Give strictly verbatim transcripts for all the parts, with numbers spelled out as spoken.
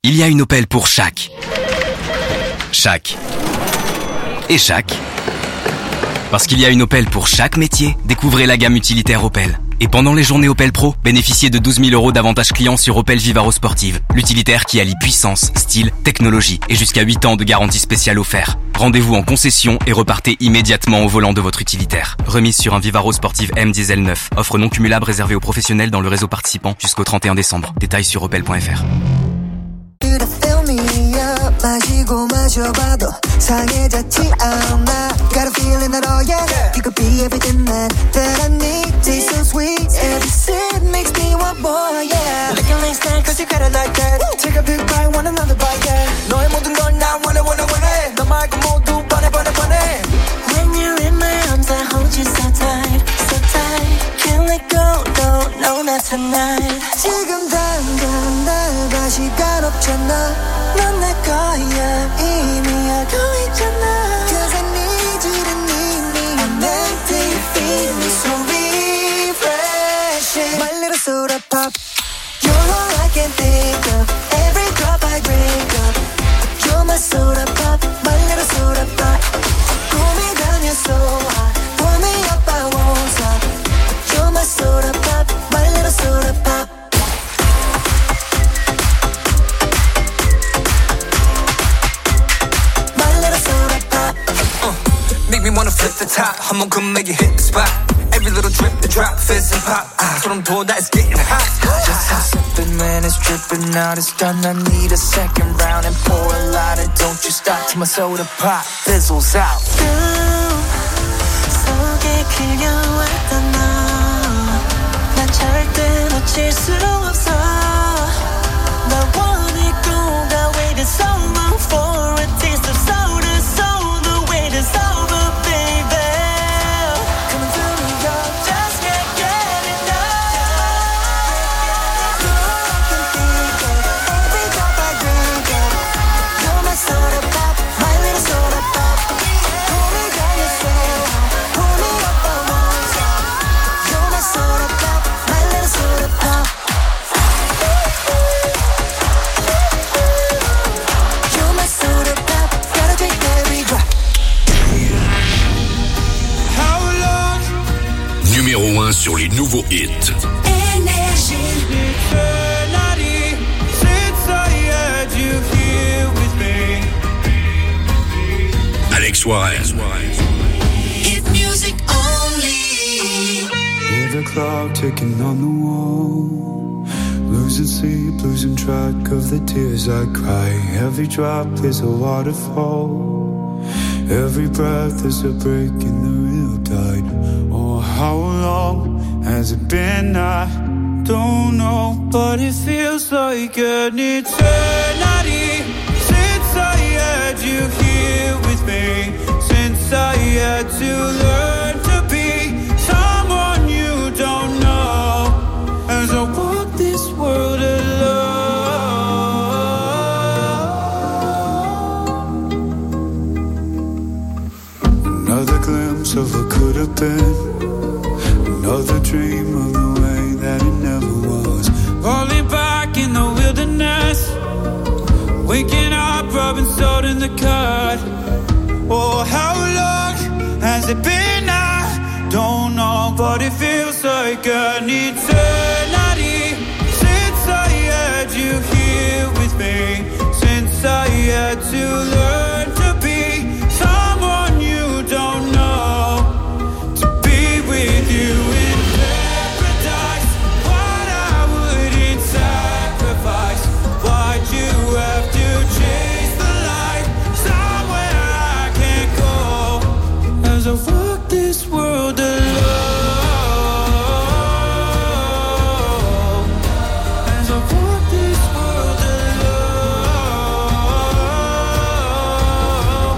Il y a une Opel pour chaque. Chaque. Et chaque. Parce qu'il y a une Opel pour chaque métier, découvrez la gamme utilitaire Opel. Et pendant les journées Opel Pro, bénéficiez de douze mille euros d'avantages clients sur Opel Vivaro Sportive. L'utilitaire qui allie puissance, style, technologie et jusqu'à huit ans de garantie spéciale offert. Rendez-vous en concession et repartez immédiatement au volant de votre utilitaire. Remise sur un Vivaro Sportive M Diesel neuf. Offre non cumulable réservée aux professionnels dans le réseau participant jusqu'au trente et un décembre. Détails sur opel point f r. 마시고 마셔봐도 상해졌지 않아. Got a feeling that oh yeah, you could be everything that, that I need. Taste so sweet, every sip makes me want more, yeah. Looking like snack, cause you got it like that. Take a big bite, want another bite, yeah. 너의 모든 걸 나 원해 원해 원해. 너 말고 모두 뻔해 뻔해 뻔해. When you're in my arms I hold you so tight, so tight. Can't let go, no, no, not tonight. 지금 당장 나가 시간 없잖아. 넌 내 거야 이미 알고 있잖아. Cause I need you to need me. I'm empty, feeling so refreshing. My little soda pop. You're all I can think of. Every drop I drink up. You're my soda pop. My little soda pop. Cool me down, you're so hot. Pull me up, I won't stop. You're my soda pop. My little soda pop. Me wanna flip the top, 한번 come make it hit the spot. Every little drip, the drop, fizz and pop. Ah, 소름 돋아, it's getting hot. Just stop sipping when it's dripping out. It's done, I need a second round and pour a lot. And don't you stop till my soda pop fizzles out. 속에 그려왔던 너, 난 절대 놓칠 수 없어. 나 원했고, I waited so long for a taste of soda, so the wait is over. Numéro un sur les nouveaux hits. Alex Suarez. Hit music only. Hear the clock ticking on the wall. Losing sleep, losing track of the tears I cry. Every drop is a waterfall. Every breath is a break in the real tide. Oh, how long has it been? I don't know, but it feels like an eternity since I had you here with me. Since I had to learn to be someone you don't know. As I walk this world alone. Another glimpse of what could have been. Another dream of the way that it never was. Falling back in the wilderness. Waking up, rubbing salt in the cut. Oh, how long has it been? I don't know, but it feels like an eternity since I had you here with me. Since I had to learn to be someone you don't know. To be with you in paradise. What I wouldn't sacrifice. Why'd you have to chase the light somewhere I can't go? As I walk this world alone. As I walk this world alone.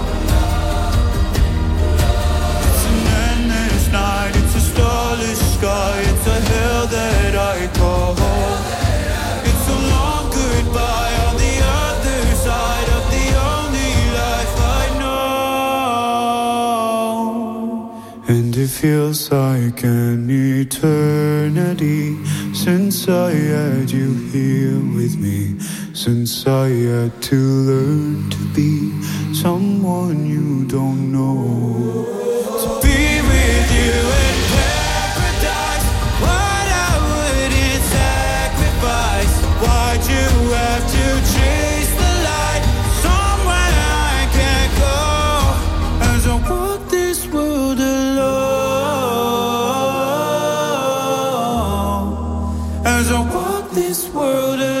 It's an endless night, it's a starless sky. It's a hell that I call home. It's a long goodbye on the other side of the only life I know. And it feels like an eternity since I had you here with me. since I had to learn to be someone you don't know. To be with you in paradise, what I wouldn't sacrifice. Why'd you have to chase the light somewhere I can't go? As I walk this world alone, as I walk this world alone.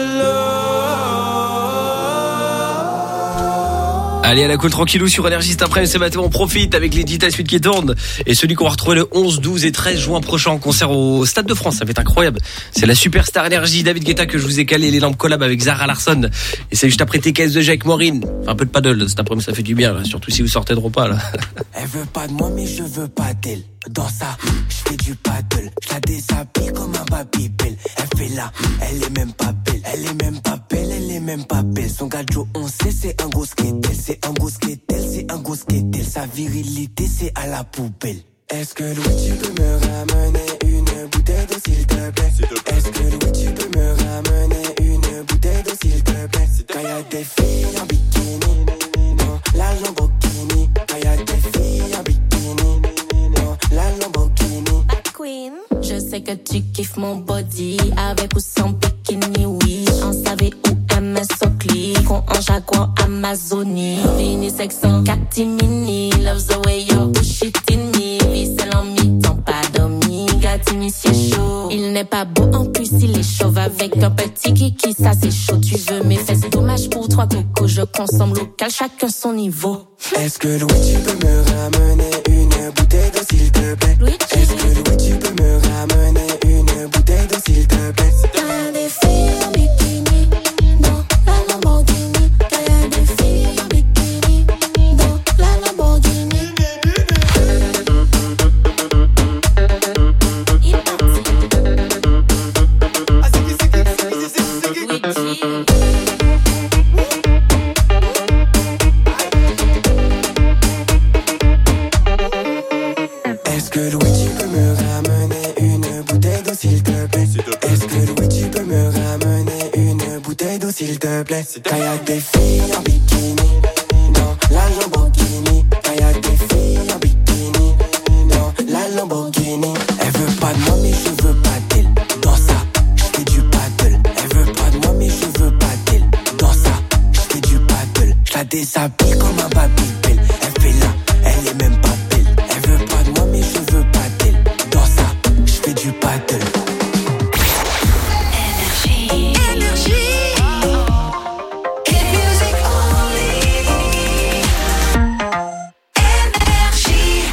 Allez, à la cool tranquillou sur Énergie cet après-midi, ce matin on profite avec les dix suites qui tournent et celui qu'on va retrouver le onze, douze et treize juin prochain en concert au Stade de France, ça va être incroyable. C'est la superstar Énergie, David Guetta que je vous ai calé, les lampes collab avec Zara Larsson et c'est juste après T K S de Jacques Maureen. Enfin, un peu de paddle cet après-midi, ça fait du bien là, surtout si vous sortez de repas là. Elle veut pas de moi mais je veux pas d'elle. Dans ça, je fais du paddle, je la déshabille comme un babybel. Elle fait là, elle est même pas belle, elle est même pas belle, elle est même pas belle. Son gadjo on sait c'est un gros skatel, c'est un gros skatel, c'est un gros skatel. Sa virilité c'est à la poubelle. Est-ce que Louis tu peux me ramener une bouteille d'eau s'il te plaît? Est-ce que Louis tu peux me ramener une bouteille d'eau s'il te plaît? Quand y'a des filles en bikini, non, la Lamborghini. Quand y'a des filles en bikini, non, la Lamborghini. Queen, je sais que tu kiffes mon body, avec ou sans bikini, oui. En savait où M S Oakley, con en Jaguar Amazonie. Vini sexant, catimini, loves the way you push it in me. Vicelle en mi-temps, pas dormi, gatini c'est chaud. Il n'est pas beau en plus, il est chauve avec un petit kiki, ça c'est chaud. Tu veux mes fesses, dommage pour trois cocos, je consomme local, chacun son niveau. Est-ce que Louis tu peux me ramener une bouteille d'eau s'il te plaît? Est-ce que Louis tu peux me ramener une bouteille d'eau s'il te plaît? Y'a des filles en bikini dans la Lamborghini. Y'a des filles en bikini dans la Lamborghini. Est-ce que Louis tu peux me ramener une bouteille d'eau s'il te plaît? Est-ce que Louis tu peux me ramener une bouteille d'eau s'il te plaît? Quand y'a des filles en bikini, non, la Lamborghini. Quand y'a des filles en bikini, non, la Lamborghini. Elle veut pas de moi mais je veux pas d'elle. Dans ça, je fais du paddle. Elle veut pas de moi mais je veux pas d'elle. Dans ça, je fais du paddle. Je la déshabille comme un babybel. Elle fait là, elle est même pas belle. Elle veut pas de moi mais je veux pas d'elle. Dans ça, je fais du paddle. Énergie, énergie. Hit music only. Énergie.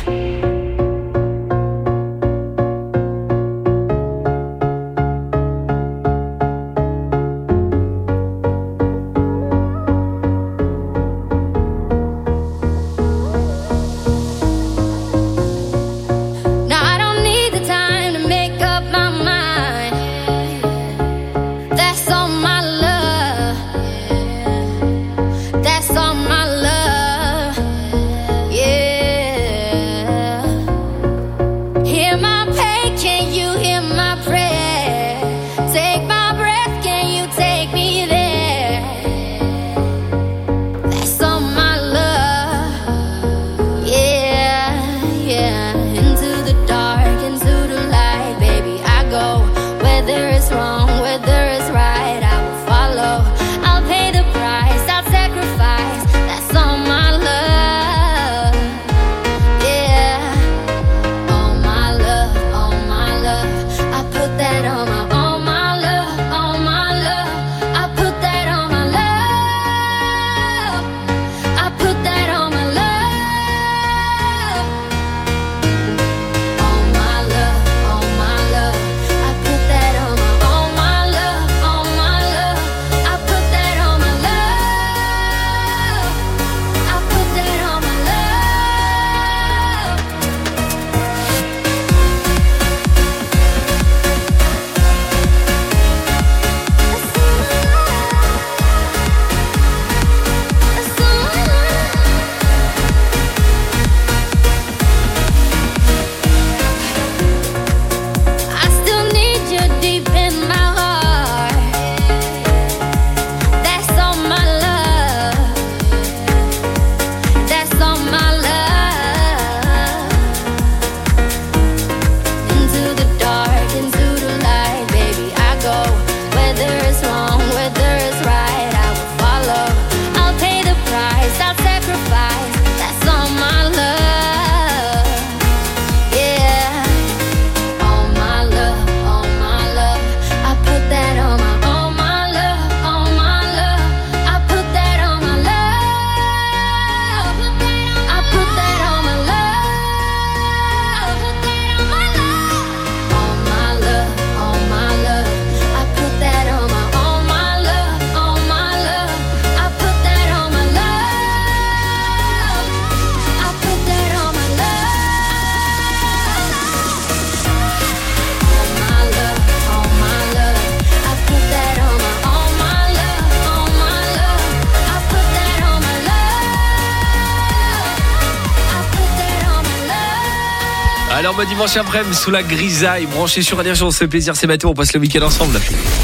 Alors, moi, dimanche après-midi, sous la grisaille, branché sur Énergie, on se fait plaisir, c'est Mathéo, on passe le week-end ensemble.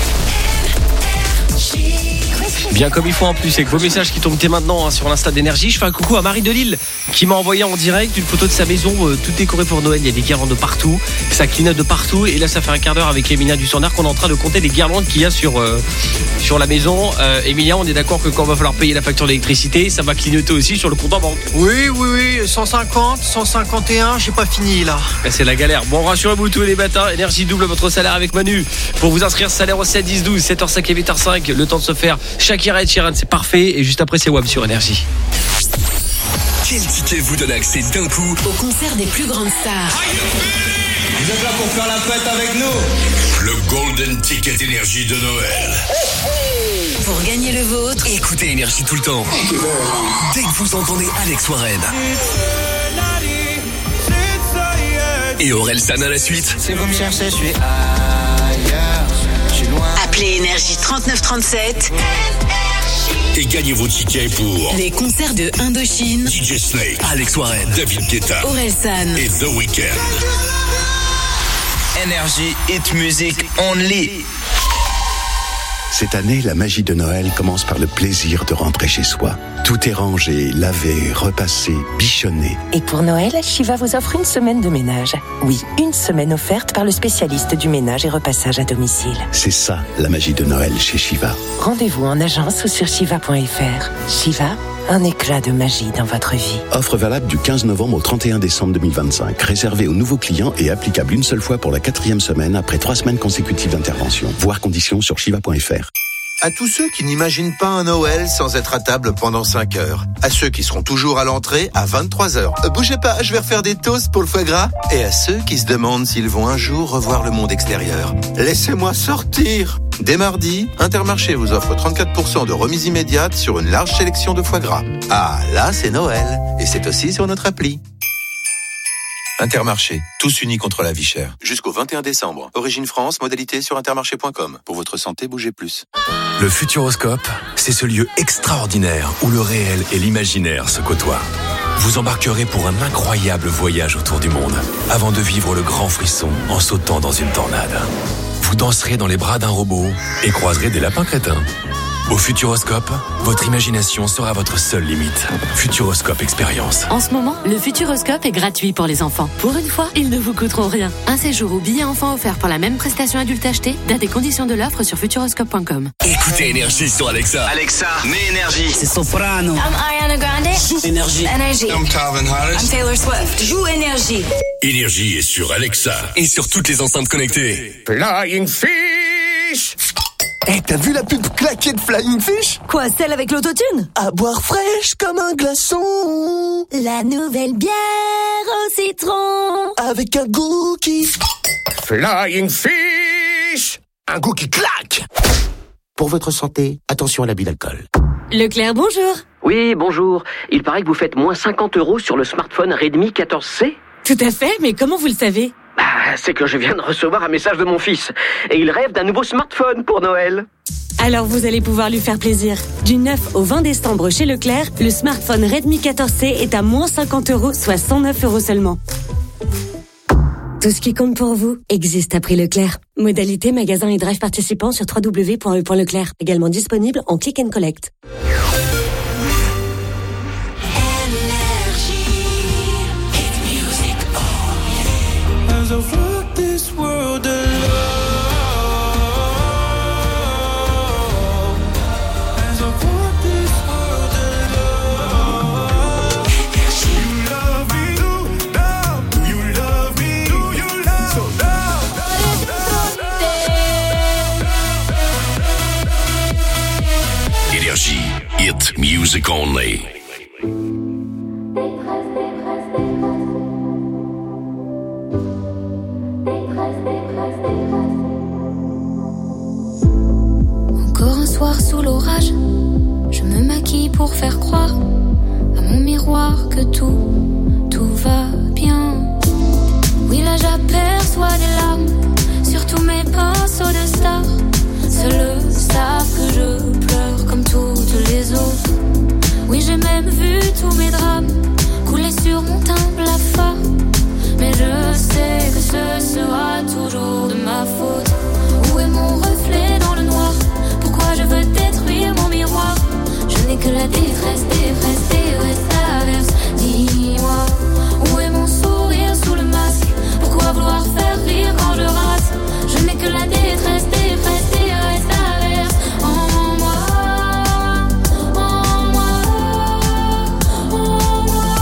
Bien comme il faut en plus, avec vos messages qui tombent dès maintenant hein, sur l'Insta d'Énergie. Je fais un coucou à Marie de Lille qui m'a envoyé en direct une photo de sa maison euh, toute décorée pour Noël. Il y a des guirlandes de partout, ça clignote de partout. Et là ça fait un quart d'heure avec Emilia du Standard qu'on est en train de compter les guirlandes qu'il y a sur, euh, sur la maison. euh, Emilia, on est d'accord que quand il va falloir payer la facture d'électricité, ça va clignoter aussi sur le compte en banque. Oui, oui, oui, cent cinquante, cent cinquante et un, j'ai pas fini là. Là, c'est la galère. Bon, rassurez-vous tous les matins, Énergie double votre salaire avec Manu. Pour vous inscrire, salaire au sept dix douze, sept heures cinq et huit heures cinq. Le temps de se faire Shakira et Sheeran, c'est parfait. Et juste après, c'est W A M sur Énergie. Quel ticket vous donne accès d'un coup au concert des plus grandes stars? Vous êtes là pour faire la fête avec nous? Le Golden Ticket Énergie de Noël. Pour gagner le vôtre, écoutez Énergie tout le temps. Dès que vous entendez Alex Warren et Orelsan à la suite. Si vous me cherchez, je suis ailleurs. Je suis loin. Appelez Énergie trente-neuf trente-sept et gagnez vos tickets pour les concerts de Indochine, D J Snake, Alex Warren, David Guetta, Orelsan et The Weeknd. Énergie, hit music only. Cette année, la magie de Noël commence par le plaisir de rentrer chez soi. Tout est rangé, lavé, repassé, bichonné. Et pour Noël, Shiva vous offre une semaine de ménage. Oui, une semaine offerte par le spécialiste du ménage et repassage à domicile. C'est ça, la magie de Noël chez Shiva. Rendez-vous en agence ou sur shiva point f r. Shiva, un éclat de magie dans votre vie. Offre valable du quinze novembre au trente et un décembre deux mille vingt-cinq. Réservée aux nouveaux clients et applicable une seule fois pour la quatrième semaine après trois semaines consécutives d'intervention. Voir conditions sur shiva point f r. À tous ceux qui n'imaginent pas un Noël sans être à table pendant cinq heures. À ceux qui seront toujours à l'entrée à vingt-trois heures. Euh, bougez pas, je vais refaire des toasts pour le foie gras. Et à ceux qui se demandent s'ils vont un jour revoir le monde extérieur. Laissez-moi sortir. Dès mardi, Intermarché vous offre trente-quatre pour cent de remise immédiate sur une large sélection de foie gras. Ah, là, c'est Noël. Et c'est aussi sur notre appli. Intermarché, tous unis contre la vie chère. Jusqu'au vingt et un décembre. Origine France, modalité sur intermarché point com. Pour votre santé, bougez plus. Le Futuroscope, c'est ce lieu extraordinaire où le réel et l'imaginaire se côtoient. Vous embarquerez pour un incroyable voyage autour du monde, avant de vivre le grand frisson en sautant dans une tornade. Vous danserez dans les bras d'un robot et croiserez des lapins crétins. Au Futuroscope, votre imagination sera votre seule limite. Futuroscope Expérience. En ce moment, le Futuroscope est gratuit pour les enfants. Pour une fois, ils ne vous coûteront rien. Un séjour ou billet enfant offert pour la même prestation adulte achetée. Date et conditions de l'offre sur futuroscope point com. Écoutez Énergie sur Alexa. Alexa, mets Énergie. C'est Soprano. I'm Ariana Grande. Joue Énergie. Énergie. I'm Calvin Harris. I'm Taylor Swift. Joue Énergie. Énergie est sur Alexa et sur toutes les enceintes connectées. Flying Fish. Eh, hey, t'as vu la pub claquée de Flying Fish? Quoi, celle avec l'autotune? À boire fraîche comme un glaçon. La nouvelle bière au citron. Avec un goût qui... Flying Fish. Un goût qui claque. Pour votre santé, attention à l'abus d'alcool. Leclerc, bonjour. Oui, bonjour. Il paraît que vous faites moins cinquante euros sur le smartphone Redmi quatorze C. Tout à fait, mais comment vous le savez? Bah, c'est que je viens de recevoir un message de mon fils. Et il rêve d'un nouveau smartphone pour Noël. Alors vous allez pouvoir lui faire plaisir. Du neuf au vingt décembre chez Leclerc, le smartphone Redmi quatorze C est à moins cinquante euros, soit cent neuf euros seulement. Tout ce qui compte pour vous existe à prix Leclerc. Modalité magasin et drive participants sur w w w point e point leclerc. Également disponible en click and collect. As I walk this world alone, as I walk this world alone, you love me, do now, you love me, do you love so now? Énergie, hit music only. Encore un soir sous l'orage, je me maquille pour faire croire à mon miroir que tout, tout va bien. Oui là j'aperçois des larmes sur tous mes pinceaux de stars. Seuls savent que je pleure comme toutes les autres. Oui j'ai même vu tous mes drames couler sur mon teint blafard. mais je sais que ce sera toujours de ma faute. Où est mon reflet dans le noir? Pourquoi je veux détruire mon miroir? Je n'ai que la détresse, détresse, détresse, traverse. Dis-moi, où est mon sourire sous le masque? Pourquoi vouloir faire rire quand je rate? Je n'ai que la détresse, détresse, détresse, traverse. En moi, en moi, en moi.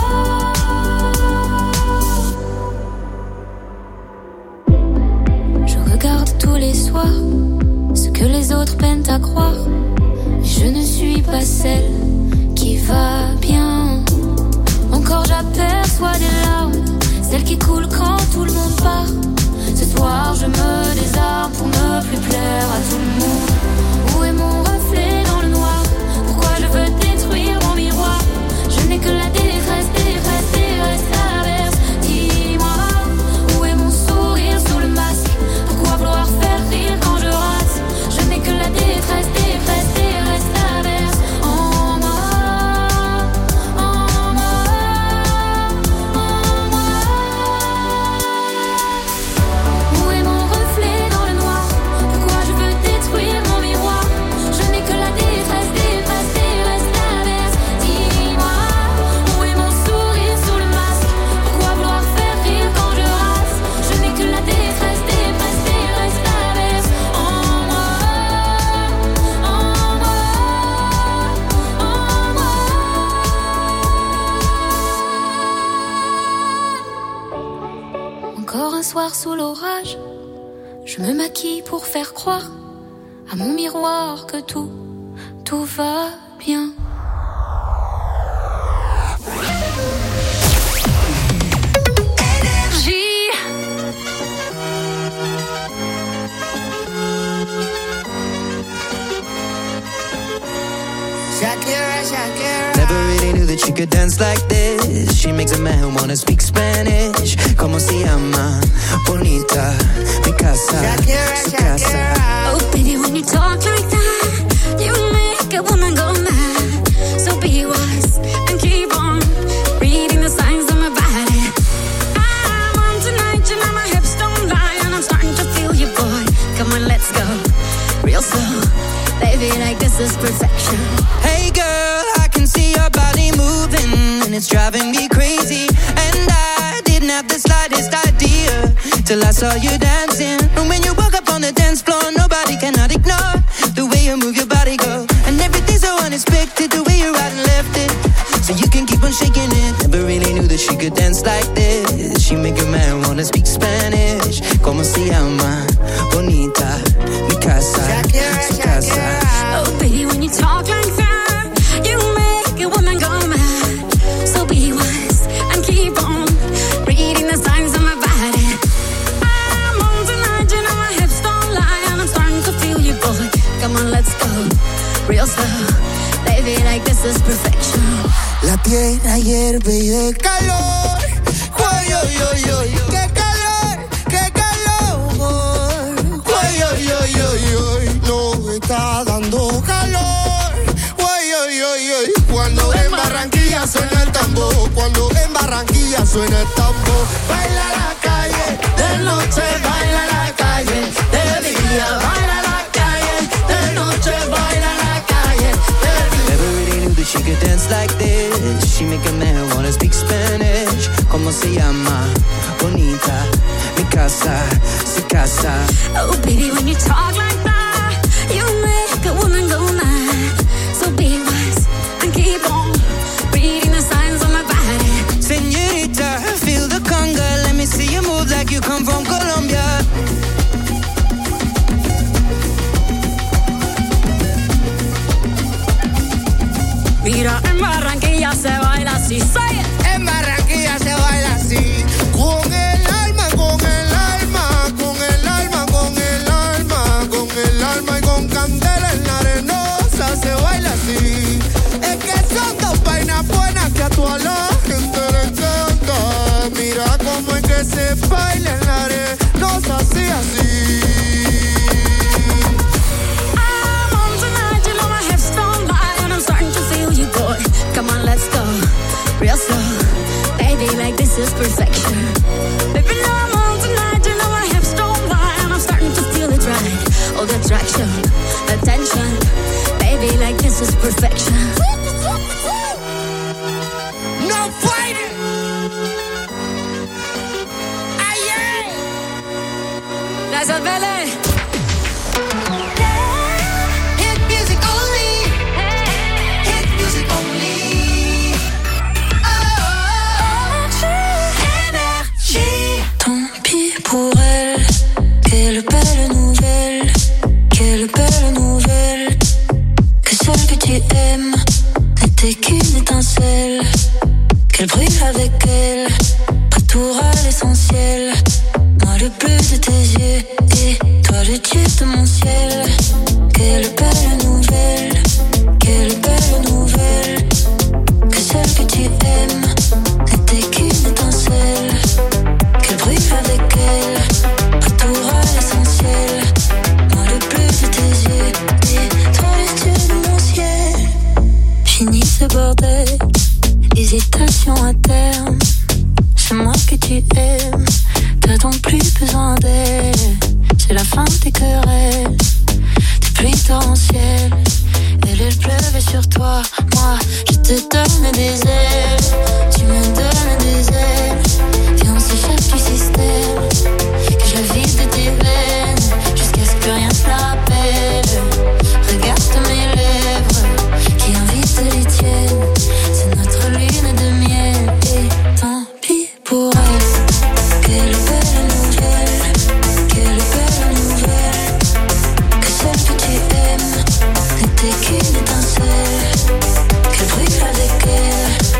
Je regarde tous les soirs ce que les autres peinent à croire. Mais je ne suis pas celle qui va bien. Encore j'aperçois des larmes, celles qui coulent quand tout le monde part. Ce soir je me désarme pour ne plus plaire à tout le monde. Où est mon reflet dans le noir? Pourquoi je veux détruire mon miroir? Je n'ai que la détresse, détresse, détresse, traverse. Dis-moi, où est mon sourire sous le masque? Pourquoi vouloir faire rire quand je rate? Je n'ai que la détresse, détresse, détresse, traverse. En moi, en moi, en moi. Où est mon reflet dans le noir? Pourquoi je veux détruire mon miroir? Je n'ai que la détresse, détresse, détresse, traverse. Dis-moi, où est mon sourire sous le masque? Pourquoi vouloir faire rire quand je rate? Je n'ai que la détresse, détresse, détresse, traverse. En moi, en moi, en moi. Encore un soir sous l'orage, je me maquille pour faire croire à mon miroir que tout, tout va bien. Énergie. Shakira, Shakira. Never really knew that she could dance like this. She makes a man wanna speak Spanish. Como se llama? Bonita, mi casa, Shakira, su casa. Shakira. Oh baby, when you talk like that, you make a woman go mad. So be wise and keep on reading the signs of my body. I'm on tonight, you know my hips don't lie, and I'm starting to feel you, boy. Come on, let's go real slow, baby, like this is perfection. Hey girl, I can see your body moving, and it's driving me crazy. And I didn't have the slightest idea till I saw you dancing. And when you walk up on the dance floor, nobody cannot ignore the way you move your body, girl. And everything's so unexpected, the way you right and left it, so you can keep on shaking it. Never really knew that she could dance like this. She make a man wanna speak Spanish. Como se llama? Bonita, mi casa, su casa. Oh baby, when you talk like that, you make a woman go mad. So be wise and keep on reading the signs of my body. I'm on tonight, you know my hips don't lie, and I'm starting to feel you, boy. Come on, let's go real slow, baby, like this is perfection. La tierra hierve y de calor. Uy, uy, uy, uy. ¡Qué calor! ¡Qué calor! Uy, uy, uy, uy, uy. Nos está dando calor. Uy, uy, uy, uy. Cuando en Barranquilla suena el tambor. Cuando en Barranquilla suena el tambor. Baila la calle, de noche baila la calle, de día baila la calle, de noche baila la calle, de día. Never really knew that she could dance like this. She make a man wanna speak Spanish. Como se llama? Bonita, mi casa, su casa. Oh baby, when you talk like that, you make a woman go mad. So be wise and keep on reading the signs of my body. Señorita, feel the conga. Let me see you move like you come from Colombia. Mira, en Barranquilla se baila así. Say it. En Barranquilla se baila así. Con el alma, con el alma, con el alma, con el alma, con el alma y con candela en la arenosa se baila así. Es que son dos vainas buenas que a toda la gente le encanta. Mira cómo es que se baila en la arenosa así, así. Come on, let's go real slow, baby, like this is perfection. No fighting. Aye, That's a ballet. hit music only. Hit music only. Oh, énergie. Tant pis pour elle, quelle belle nouvelle, quelle belle nouvelle, que celle que tu aimes n'était qu'une étincelle, qu'elle brille avec elle, retour à l'essentiel, moi le bleu de tes yeux, et toi le dieu de mon ciel, quelle belle nouvelle, quelle belle nouvelle, que celle que tu aimes n'était qu'une étincelle, qu'elle brille avec elle, retour à l'essentiel, moi le bleu de tes yeux, et toi le dieu de mon ciel. Fini ce bordel, hésitation à terme, c'est moi que tu aimes, t'as donc plus besoin d'elle, c'est la fin des querelles, des pluies torrentielles, elle elle pleuvait sur toi, moi je te donne des ailes, tu me donnes des ailes, et on s'échappe du système, que je la vide de tes veines, jusqu'à ce que rien ne te rappelle, regarde mes lèvres, qui invitent les tiennes, c'est notre lune de miel, et tant pis pour elle. Quelle belle nouvelle, quelle belle nouvelle, que celle que tu aimes n'était qu'une étincelle, qu'elle brille avec elle,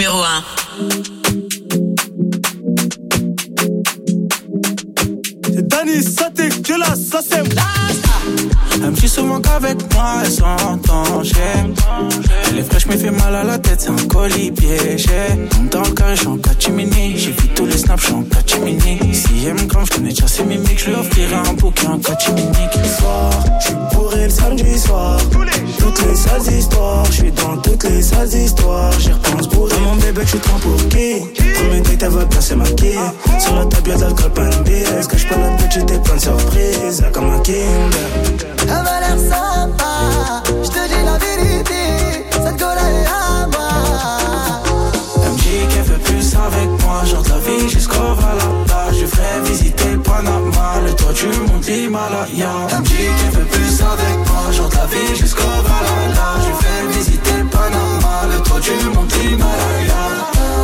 numéro un. C'est Dani, ça dégueulasse, ça c'est elle me dit souvent qu'avec moi elle s'entend. Elle est fraîche mais fait mal à la tête, c'est un colis piégé. Monte dans le carré, j'suis en catimini. J'ai vu tous les snaps, j'suis en catimini. Si elle me crame, j'connais déjà ses mimiques. J'lui offrirai un bouquet en catimini. Soir, j'suis bourré le samedi soir. Toutes les sales histoires, j'suis dans toutes les sales histoires. J'y repense bourré. Dans mon bébé, j'suis trop pour qui? Premier date, elle va bien se maquiller. Sur la table, y'a de l'alcool, pas une bière. Est-ce que j'peux la petite et plein de surprises? Comme un Kinder. Elle m'a l'air sympa, je te dis la vérité, cette gola est à moi. Elle me dit qu'elle veut plus avec moi, genre de la vie jusqu'au Valhalla. Je ferai visiter le Panama, le toit du mont l'Himalaya. Elle me dit qu'elle veut plus avec moi, genre de la vie jusqu'au Valhalla. Je ferai visiter le Panama, le toit du mont l'Himalaya.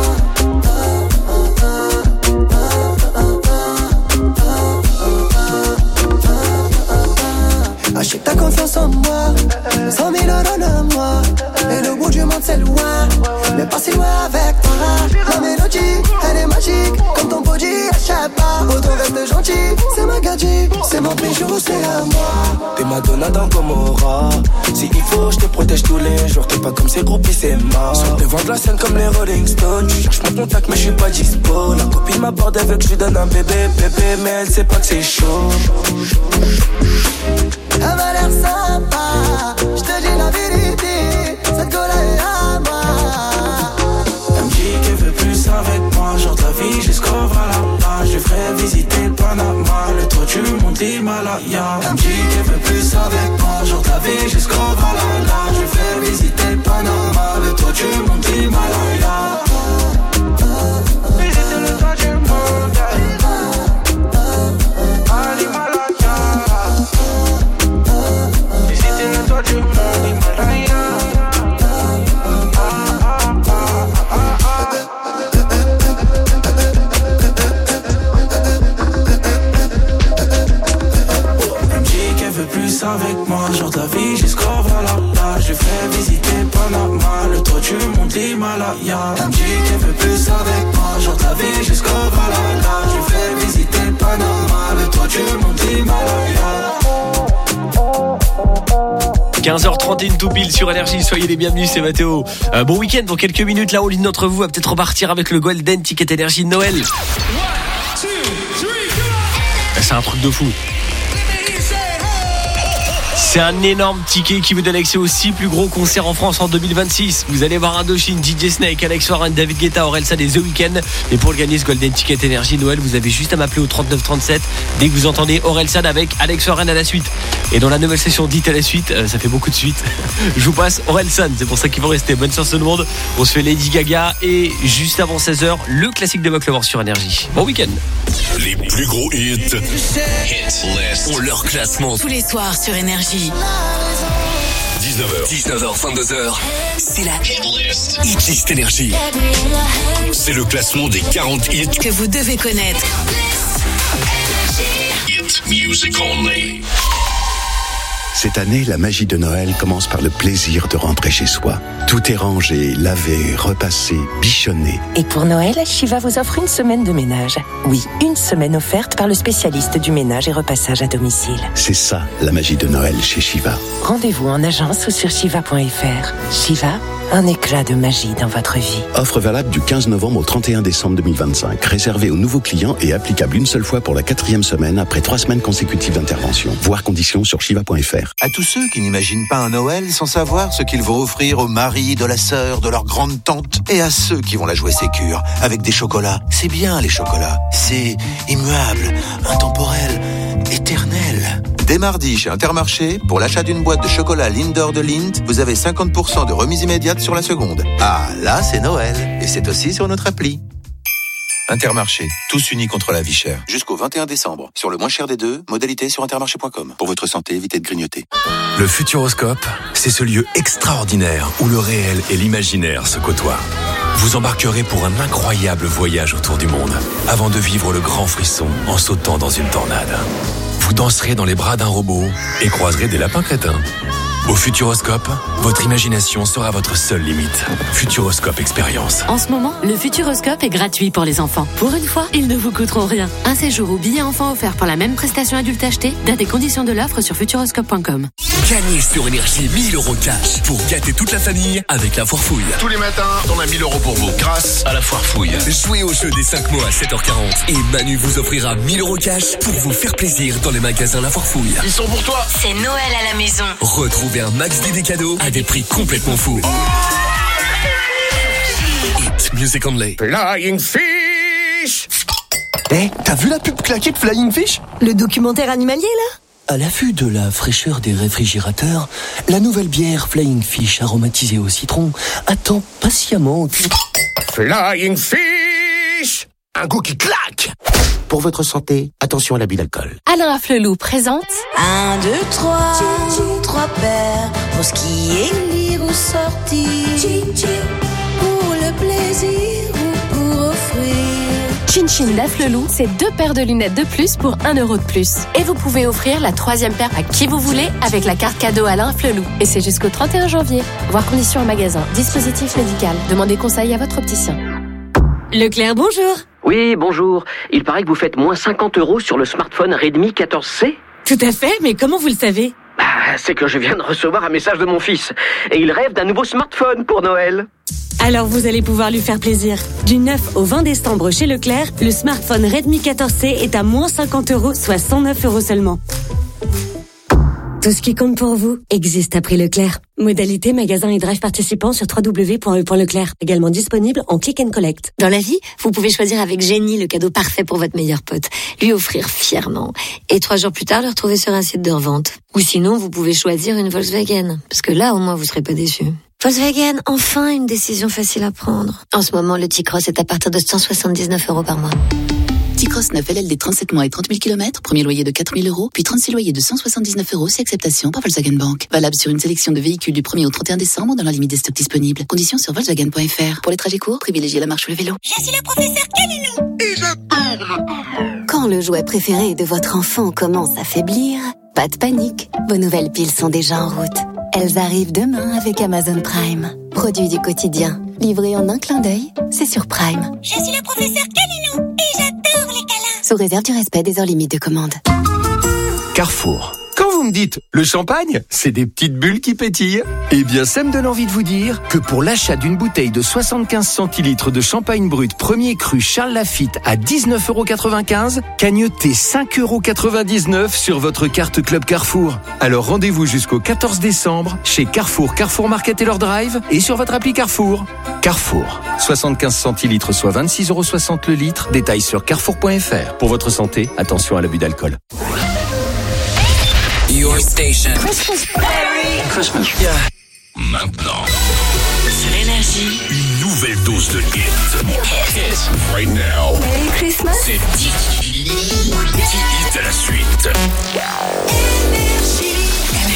Achète ta confiance en moi, cent mille euros de moi. Et le bout du monde c'est loin, mais pas si loin avec toi. La mélodie, elle est magique, comme ton body, achète pas. Autant reste gentil, c'est ma gadget, c'est mon bijou, c'est à moi. T'es ma donna dans Gomorrah. Si il faut, je te protège tous les jours. T'es pas comme ces groupies, c'est mort. Sur devant de la scène comme les Rolling Stones. Tu cherches mon contact, mais je suis pas dispo. La copine m'aborde avec, je lui donne un bébé, bébé, mais elle sait pas que c'est chaud. Elle m'a l'air sympa, je te dis la vérité, cette gola est à moi. Elle me dit qu'elle veut plus avec moi, genre de la vie jusqu'au Valhalla. Je ferai visiter le Panama, le toit du mont l'Himalaya. Elle me dit qu'elle veut plus avec moi, genre de la vie jusqu'au Valhalla. Je ferai visiter le Panama, le toit du mont l'Himalaya. Visiter le toit du mont l'Himalaya. Avec moi, genre de la vie jusqu'au Valhalla. Je fais visiter Panama, le toit du mont l'Himalaya. Elle me dit qu'elle veut plus avec moi, genre de la vie jusqu'au Valhalla. Je fais visiter Panama, le toit du mont l'Himalaya. quinze heures trente et une tout pile sur Énergie, soyez les bienvenus, c'est Mathéo. Euh, bon week-end, dans quelques minutes, là, l'une d'entre vous va peut-être repartir avec le Golden Ticket Énergie de Noël. C'est un truc de fou. C'est un énorme ticket qui vous donne accès aux six plus gros concerts en France en deux mille vingt-six. Vous allez voir Indochine, D J Snake, Alex Warren, David Guetta, Orelsan et The Weeknd. Et pour le gagner ce Golden Ticket Énergie Noël, vous avez juste à m'appeler au trente-neuf trente-sept dès que vous entendez Orelsan avec Alex Warren à la suite. Et dans la nouvelle session dite à la suite, euh, ça fait beaucoup de suite, je vous passe Orelsan, c'est pour ça qu'il faut rester. Bonne chance tout le monde. On se fait Lady Gaga et juste avant seize heures, le classique de Buck Lover sur Énergie. Bon week-end. Les plus gros hits Hit List ont leur classement tous les soirs sur Énergie. dix-neuf heures, dix-neuf heures, vingt-deux heures. C'est la Hit List. Hit List Énergie. C'est le classement des quarante hits que vous devez connaître. Hit Music Only. Cette année, la magie de Noël commence par le plaisir de rentrer chez soi. Tout est rangé, lavé, repassé, bichonné. Et pour Noël, Shiva vous offre une semaine de ménage. Oui, une semaine offerte par le spécialiste du ménage et repassage à domicile. C'est ça, la magie de Noël chez Shiva. Rendez-vous en agence ou sur shiva point f r. Shiva, un éclat de magie dans votre vie. Offre valable du quinze novembre au trente et un décembre deux mille vingt-cinq. Réservée aux nouveaux clients et applicable une seule fois pour la quatrième semaine après trois semaines consécutives d'intervention. Voir conditions sur shiva point f r. À tous ceux qui n'imaginent pas un Noël sans savoir ce qu'ils vont offrir au mari, de la sœur, de leur grande tante, et à ceux qui vont la jouer sécure avec des chocolats. C'est bien les chocolats. C'est immuable, intemporel, éternel. Dès mardi, chez Intermarché, pour l'achat d'une boîte de chocolat Lindor de Lindt, vous avez cinquante pour cent de remise immédiate sur la seconde. Ah, là, c'est Noël. Et c'est aussi sur notre appli. Intermarché, tous unis contre la vie chère. Jusqu'au vingt et un décembre. Sur le moins cher des deux, modalité sur intermarché point com. Pour votre santé, évitez de grignoter. Le Futuroscope, c'est ce lieu extraordinaire où le réel et l'imaginaire se côtoient. Vous embarquerez pour un incroyable voyage autour du monde, avant de vivre le grand frisson en sautant dans une tornade. Vous danserez dans les bras d'un robot et croiserez des lapins crétins. Au Futuroscope, votre imagination sera votre seule limite. Futuroscope Expérience. En ce moment, le Futuroscope est gratuit pour les enfants. Pour une fois, ils ne vous coûteront rien. Un séjour ou billet enfant offert pour la même prestation adulte achetée. Date et conditions de l'offre sur futuroscope point com. Gagnez sur Énergie mille euros cash pour gâter toute la famille avec la foire fouille. Tous les matins, on a mille euros pour vous grâce à la foire fouille. Jouez au jeu des cinq mots à sept heures quarante et Manu vous offrira mille euros cash pour vous faire plaisir dans les magasins La Foire Fouille. Ils sont pour toi. C'est Noël à la maison. Retrouvez un max d'idées cadeaux à des prix complètement fous. Hit Music Only. Flying Fish. Eh, hey, t'as vu la pub claquée de Flying Fish? Le documentaire animalier, là? À l'affût de la fraîcheur des réfrigérateurs, la nouvelle bière Flying Fish aromatisée au citron attend patiemment. Flying Fish. Un goût qui claque. Pour votre santé, attention à l'abus d'alcool. Alain Flelou présente Un, deux, trois, trois paires pour skier, lire ou sortir, pour le plaisir ou pour offrir. Chin Chin d'Afflelou, c'est deux paires de lunettes de plus pour un euro de plus. Et vous pouvez offrir la troisième paire à qui vous voulez avec la carte cadeau Alain Flelou. Et c'est jusqu'au trente et un janvier. Voir conditions en magasin. Dispositif médical. Demandez conseil à votre opticien. Leclerc, bonjour. Oui, bonjour. Il paraît que vous faites moins cinquante euros sur le smartphone Redmi quatorze C. Tout à fait, mais comment vous le savez? Bah, c'est que je viens de recevoir un message de mon fils. Et il rêve d'un nouveau smartphone pour Noël. Alors vous allez pouvoir lui faire plaisir. Du neuf au vingt décembre chez Leclerc, le smartphone Redmi quatorze C est à moins cinquante euros, soit cent neuf euros seulement. Tout ce qui compte pour vous existe à prix Leclerc. Modalité, magasin et drive participants sur w w w point e point leclerc. Également disponible en click and collect. Dans la vie, vous pouvez choisir avec génie le cadeau parfait pour votre meilleur pote. Lui offrir fièrement. Et trois jours plus tard, le retrouver sur un site de revente. Ou sinon, vous pouvez choisir une Volkswagen. Parce que là, au moins, vous serez pas déçus. Volkswagen, enfin une décision facile à prendre. En ce moment, le T-Cross est à partir de cent soixante-dix-neuf euros par mois. T-Cross neuf L L D trente-sept mois et trente mille kilomètres, premier loyer de quatre mille euros, puis trente-six loyers de cent soixante-dix-neuf euros si acceptation par Volkswagen Bank. Valable sur une sélection de véhicules du premier au trente et un décembre dans la limite des stocks disponibles. Conditions sur Volkswagen point F R. Pour les trajets courts, privilégiez la marche ou le vélo. Je suis le professeur Calinou et j'adore. Quand le jouet préféré de votre enfant commence à faiblir, pas de panique. Vos nouvelles piles sont déjà en route. Elles arrivent demain avec Amazon Prime. Produit du quotidien. Livré en un clin d'œil, c'est sur Prime. Je suis le professeur Calinou et j'adore les câlins. Sous réserve du respect des heures limites de commande. Carrefour. Quand vous me dites le champagne, c'est des petites bulles qui pétillent. Eh bien, ça me donne envie de vous dire que pour l'achat d'une bouteille de soixante-quinze centilitres de champagne brut premier cru Charles Laffitte à dix-neuf euros quatre-vingt-quinze, cagnotez cinq euros quatre-vingt-dix-neuf sur votre carte Club Carrefour. Alors rendez-vous jusqu'au quatorze décembre chez Carrefour, Carrefour Market et leur drive et sur votre appli Carrefour. Carrefour, soixante-quinze centilitres soit vingt-six euros soixante le litre. Détail sur carrefour point F R. Pour votre santé, attention à l'abus d'alcool. Your station. Christmas. Merry Christmas. Yeah. Maintenant, sur Énergie, une nouvelle dose de hit. Hit. Right now. Merry Christmas. C'est dix hits à la suite. Énergie.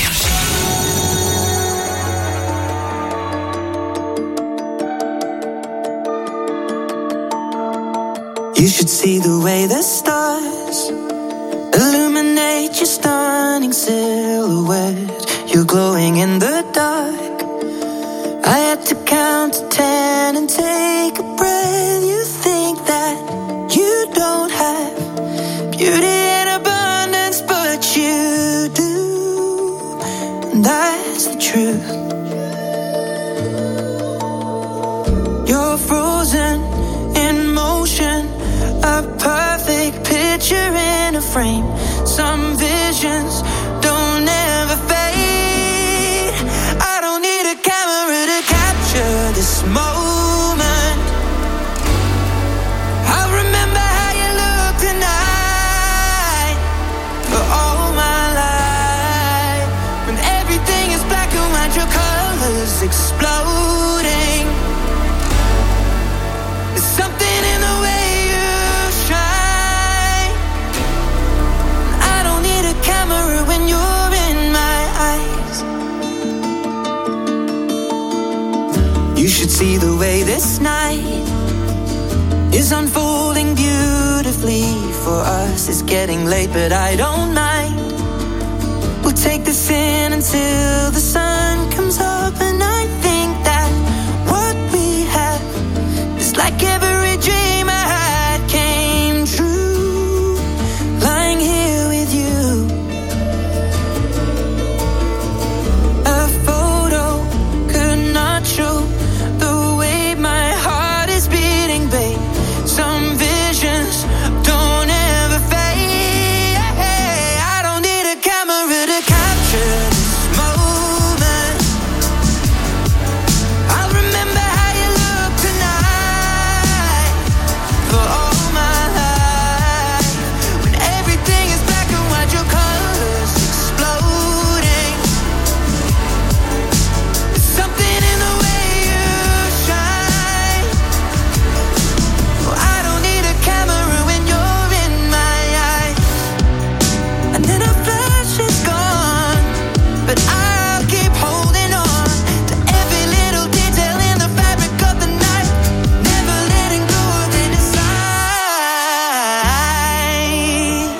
You should see the way the stars illuminate your stunning silhouette. You're glowing in the dark. I had to count to ten and take a breath. You think that you don't have beauty in abundance, but you do. And that's the truth. You're frozen in motion, a perfect picture in a frame. Some visions don't ever fade. I don't need a camera to capture this moment. I remember how you looked tonight for all my life. When everything is black and white, your colors exploding. There's something in the way you shine. I don't need a camera when you're in my eyes. You should see the way this night is unfolding beautifully for us. It's getting late, but I don't mind. We'll take this in until the sun comes up, and I think that what we have is like every dream I had came true. Lying here with you, a photo could not show the way my heart is beating, babe. Some visions don't ever fade. I don't need a camera to capture this moment. I'll remember how you look tonight for all my life. When everything is black and white, your colors exploding. There's something in the way you shine. Oh, I don't need a camera when you're in my eyes. And then a flash is gone, but I'll keep holding on to every little detail in the fabric of the night, never letting go of it inside.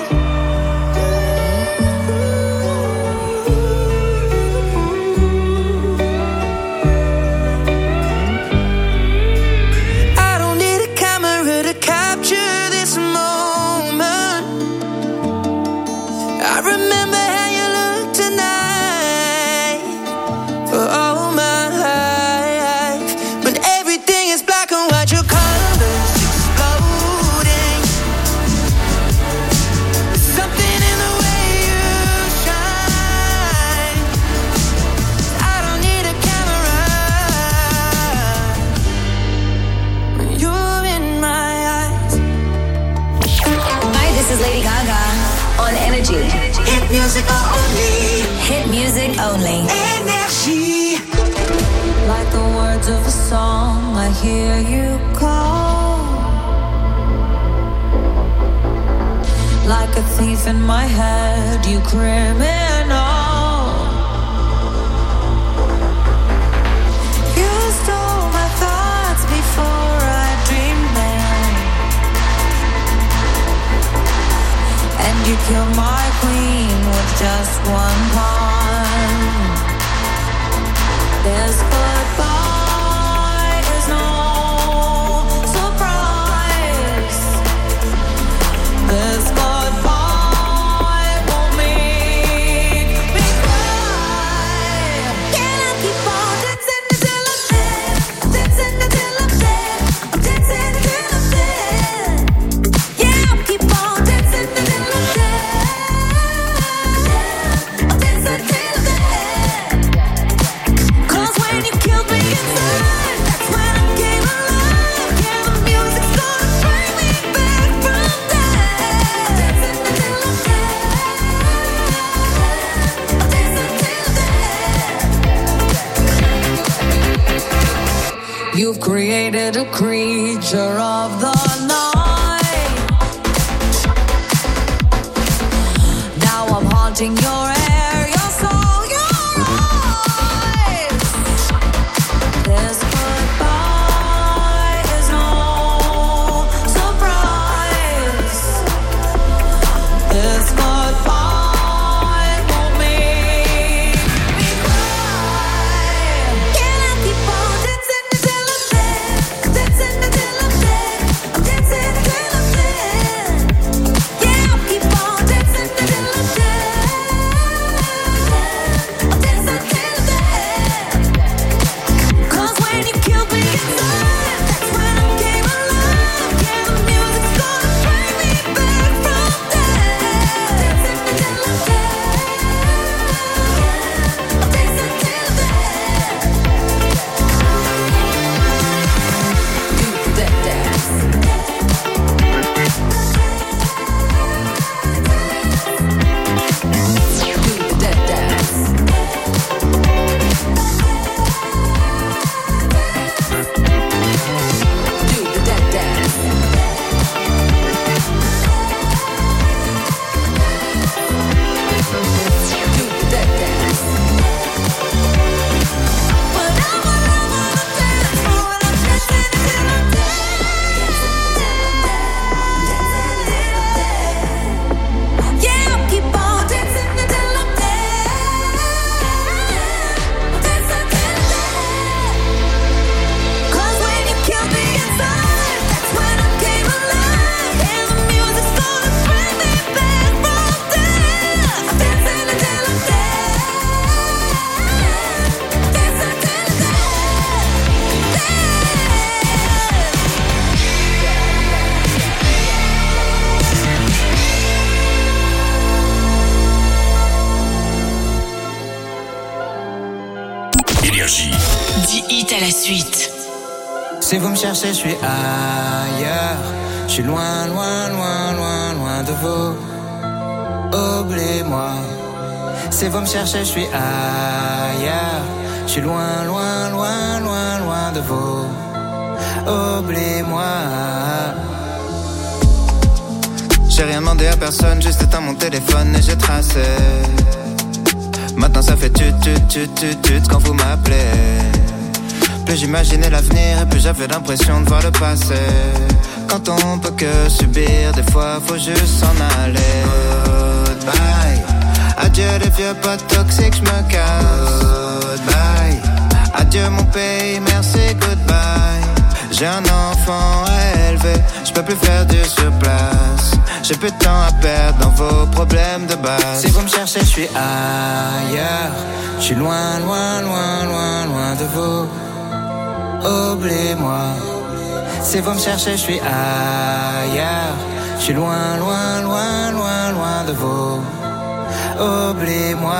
I don't need a camera to capture this moment. I remember how you look tonight for all my life. When everything is black and white, your colors exploding. There's something in the way you shine. I don't need a camera when you're in my eyes. Hi, this is Lady Gaga on Energy. Hit music only. Hit music only. Energy. Like the words of a song, I hear you call. Like a thief in my head, you criminal. You stole my thoughts before I dreamed them, and you killed my queen with just one pawn. This goodbye is no surprise. This goodbye won't make me cry. Can I keep on dancing until I'm dead? Dancing until I'm dead. I'm dancing until I'm dead. Yeah, I'll keep on dancing until I'm dead. I'm dancing until I'm dead. 'Cause when you killed me inside, that's when I came alive. Yeah, the music's gonna bring me back from death. Dancing until I'm dead. I'm dancing until I'm dead. You've created a creature of the night. Now I'm haunting your air, your soul, your eyes. This goodbye is no surprise. This goodbye won't make me cry. Can I keep on dancing until I'm dead? Dancing suite. Si vous me cherchez, je suis ailleurs. Je suis loin, loin, loin, loin, loin de vous. Oubliez-moi. Si vous me cherchez, je suis ailleurs. Je suis loin, loin, loin, loin, loin de vous. Oubliez-moi. J'ai rien demandé à personne, juste éteint mon téléphone et j'ai tracé. Maintenant ça fait tut tut tut tut tut quand vous m'appelez. Plus j'imaginais l'avenir et plus j'avais l'impression de voir le passé. Quand on peut que subir, des fois faut juste s'en aller. Goodbye. Adieu les vieux potes toxiques, j'me casse. Goodbye. Adieu mon pays, merci, goodbye. J'ai un enfant à élever, j'peux plus faire du surplace. J'ai peu de temps à perdre dans vos problèmes de base. Si vous me cherchez, je suis ailleurs. Je suis loin, loin, loin, loin, loin de vous. Oubliez-moi. Si vous me cherchez, je suis ailleurs. Je suis loin, loin, loin, loin, loin de vous. Oubliez-moi.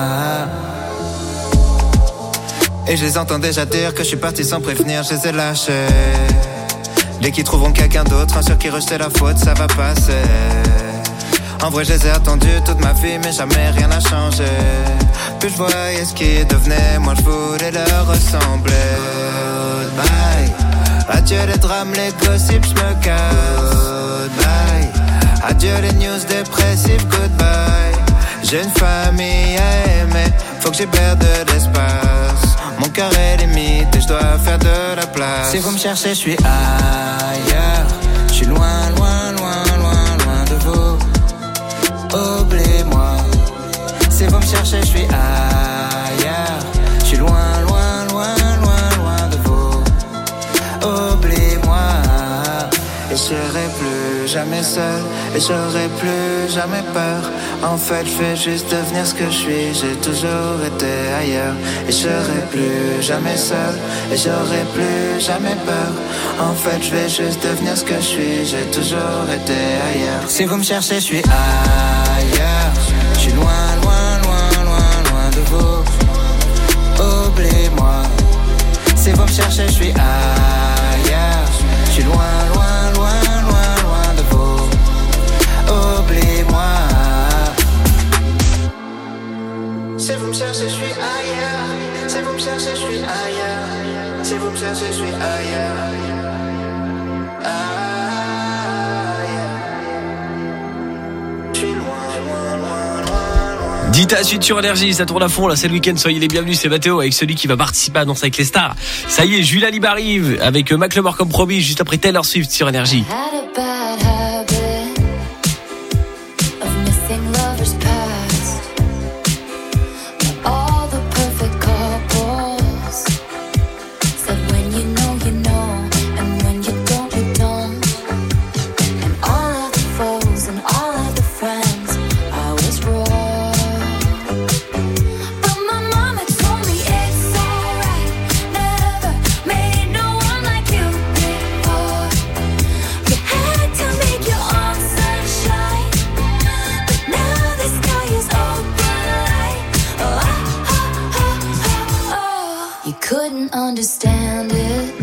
Et je les entends déjà dire que je suis parti sans prévenir, je les ai lâchés. Dès qu'ils trouveront quelqu'un d'autre, un sur qui rejeter la faute, ça va passer. En vrai, je les ai attendus toute ma vie, mais jamais rien n'a changé. Plus je voyais ce qu'ils devenaient, moi je voulais leur ressembler. Goodbye. Adieu les drames, les gossips, je me casse. Goodbye. Adieu les news dépressives, goodbye. J'ai une famille à aimer, faut que j'hiberne de l'espace. Mon cœur est limite et je dois faire de la place. Si vous me cherchez, je suis ailleurs. Je suis loin, loin, loin, loin, loin de vous. Oubliez-moi. Si vous me cherchez, je suis ailleurs. Je suis loin, loin, loin, loin, loin de vous. Oubliez-moi. Et je serai plus jamais seul. Et j'aurai plus jamais peur. En fait, je vais juste devenir ce que je suis. J'ai toujours été ailleurs. Et je serai plus jamais seul. Et j'aurai plus jamais peur. En fait, je vais juste devenir ce que je suis. J'ai toujours été ailleurs. Si vous me cherchez, je suis ailleurs. Je suis loin, loin, loin, loin, loin de vous. Oubliez-moi. Si vous me cherchez, je suis ailleurs. Je suis loin, loin, loin, loin, loin de vous. Oubliez-moi. Si vous me cherchez, je suis ailleurs. Si vous me cherchez, je suis ailleurs. Si vous me cherchez, je suis ailleurs. Je suis loin, loin, loin, loin. Dites à suite sur Énergie, ça tourne à fond là, c'est le week-end, soyez les bienvenus, c'est Mathéo avec celui qui va participer à Danse avec les stars. Ça y est, Julia Libre arrive avec Macklemore comme promis, juste après Taylor Swift sur Énergie. Understand it,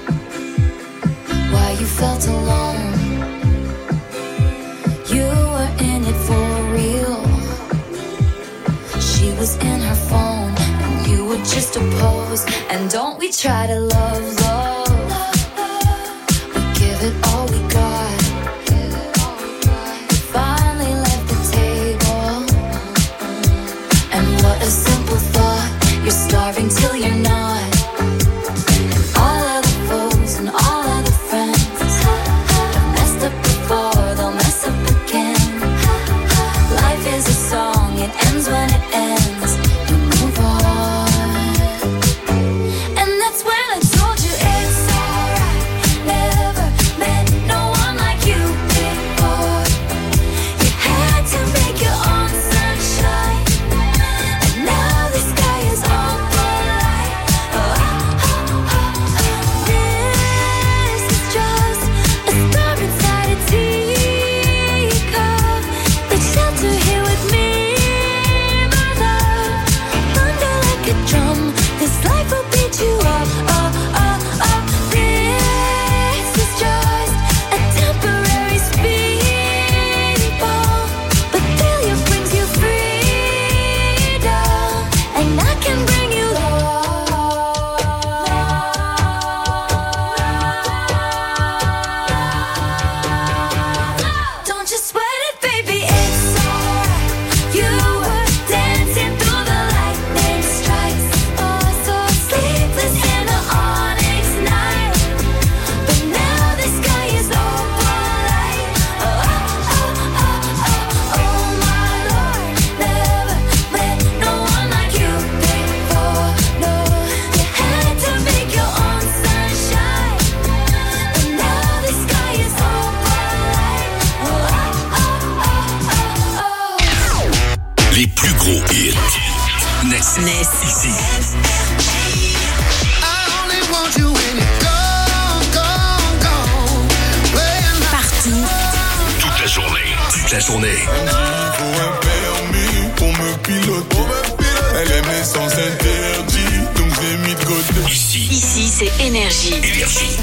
why you felt alone. You were in it for real. She was in her phone, and you were just a pose. And don't we try to love, love? We give it all we got. We finally left the table, and what a simple thought. You're starving till you're not. When it ends, you move on. And that's when I told you Amnès. Ici. Partout. Toute la journée. Toute la journée. Pour me piloter. Elle aime les sens interdits, donc j'ai mis de côté. Ici. Ici, c'est Énergie. Énergie.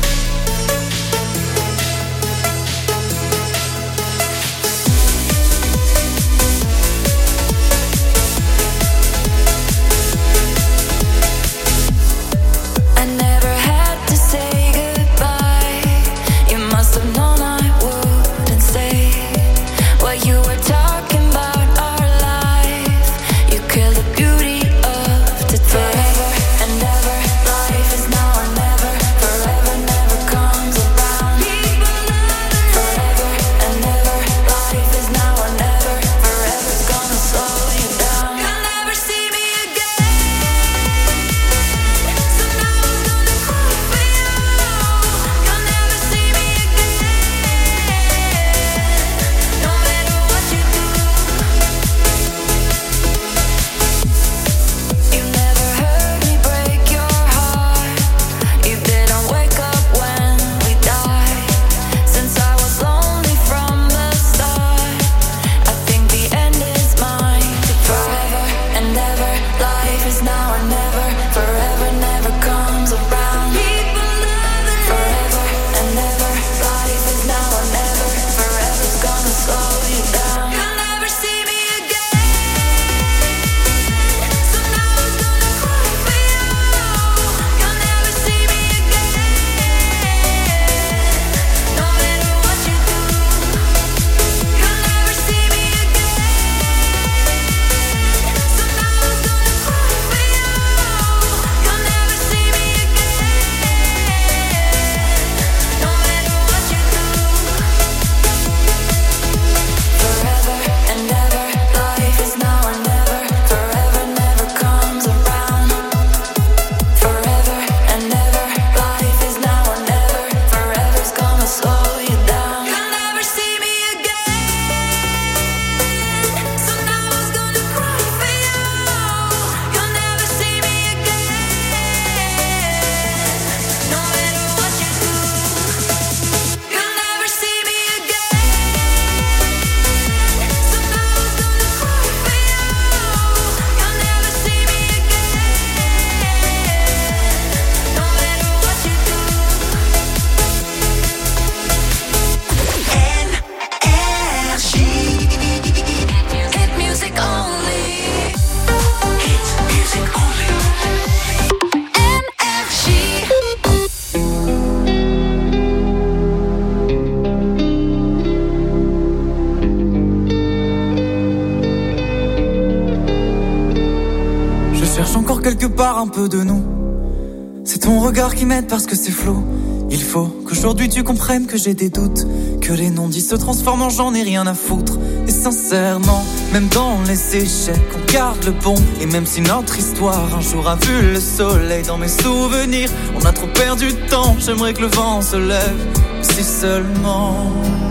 Quelque part un peu de nous. C'est ton regard qui m'aide parce que c'est flou. Il faut qu'aujourd'hui tu comprennes que j'ai des doutes, que les non-dits se transforment en j'en ai rien à foutre. Et sincèrement, même dans les échecs, on garde le bon. Et même si notre histoire un jour a vu le soleil dans mes souvenirs, on a trop perdu de temps, j'aimerais que le vent se lève. Si seulement,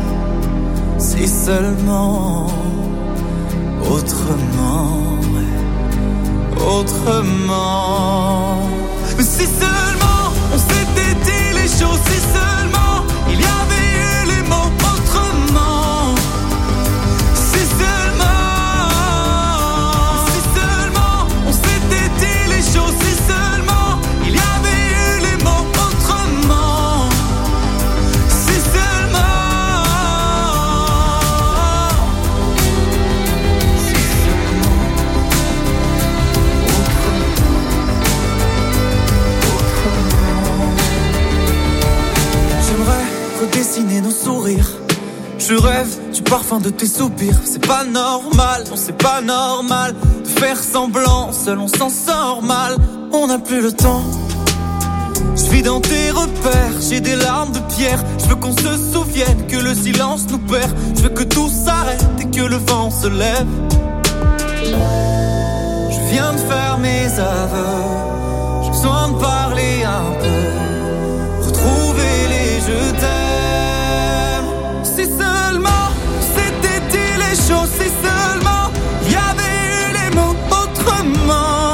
si seulement, autrement. Autrement. Mais si seulement on s'était dit les choses, si seulement il y avait eu les mots autrement. Si seulement, si seulement on s'était dit les choses, si seulement il y avait eu les mots autrement. Si seulement. Dessiner nos sourires. Je rêve du parfum de tes soupirs. C'est pas normal, non c'est pas normal de faire semblant, seul on s'en sort mal. On n'a plus le temps. Je vis dans tes repères, j'ai des larmes de pierre. Je veux qu'on se souvienne que le silence nous perd. Je veux que tout s'arrête et que le vent se lève. Je viens de faire mes aveux. J'ai besoin de parler un peu. Retrouver les je t'aime. Si seulement c'était dit les choses, si seulement il y avait eu les mots autrement.